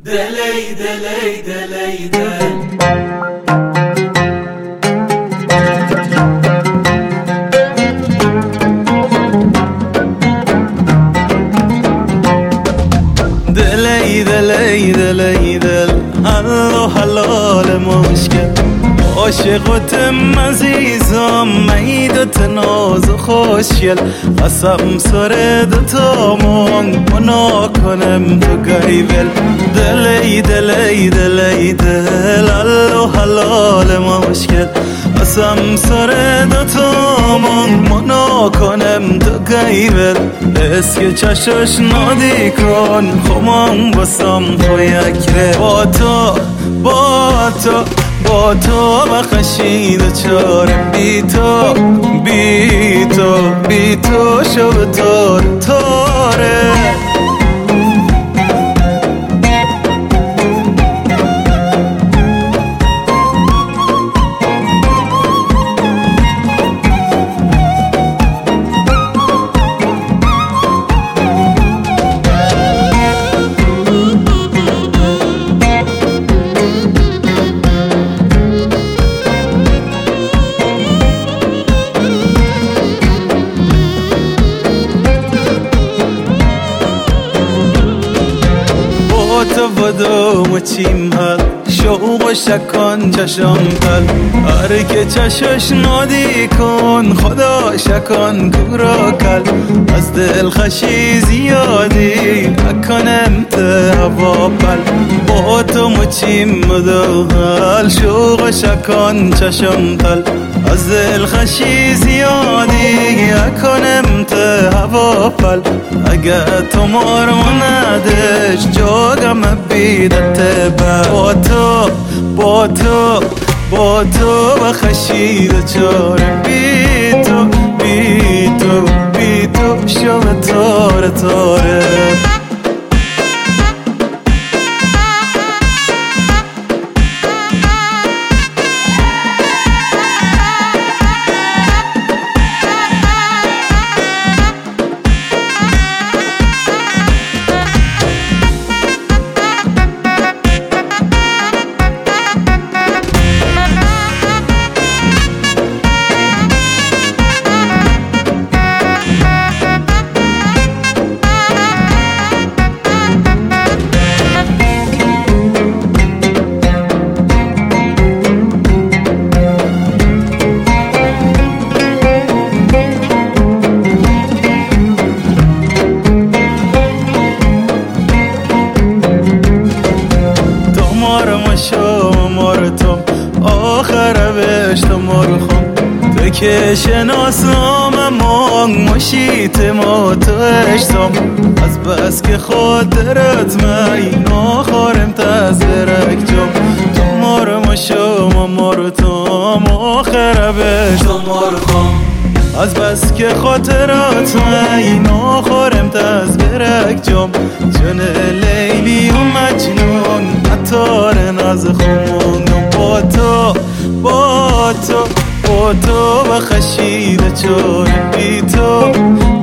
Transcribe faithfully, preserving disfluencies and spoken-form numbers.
دلی دلی دلی دل دلی دلی دلی دل حلال حلال مشکل عاشقتم عزیزم میدت ناز و خوشگل قسم سر دوتامون منا کنم تو گریبل دلی دلی دلی دل حلال حلال مشکل قسم سر دوتامون منا کنم تو گریبل اسک چشش نادی کن خمام بسم تو یک ره با تو با تو با تو بخشید چاره بی تو بی تو بی تو شب تار تاره تو بدو مچیم هل شوق و شکان چشم تل هر که چشش نادی کن خدا شکان کورا کل از دل خشی زیادی اکنم ته هوا پل با تو مچیم بدو هل شوق و شکان چشم تل از دل خشی زیادی اکنم ته هوا پل اگه تو مار مندش جاگم بیدت با تو با تو با تو بخشید چاره بی تو بی تو بی تو شب تاره تاره مارتم آخر بهشت مرخم تو که شناسم اما مشیت ما تو اشتم از بس که خاطرت می ناخارم تز برک جم تو مارم شما مارتم آخر بهشت مرخم از بس که خاطرات می ناخارم تز برک جم جن لیلی و مجنون عطار ناز خمونم با تو با تو با تو بخشید چاره بی تو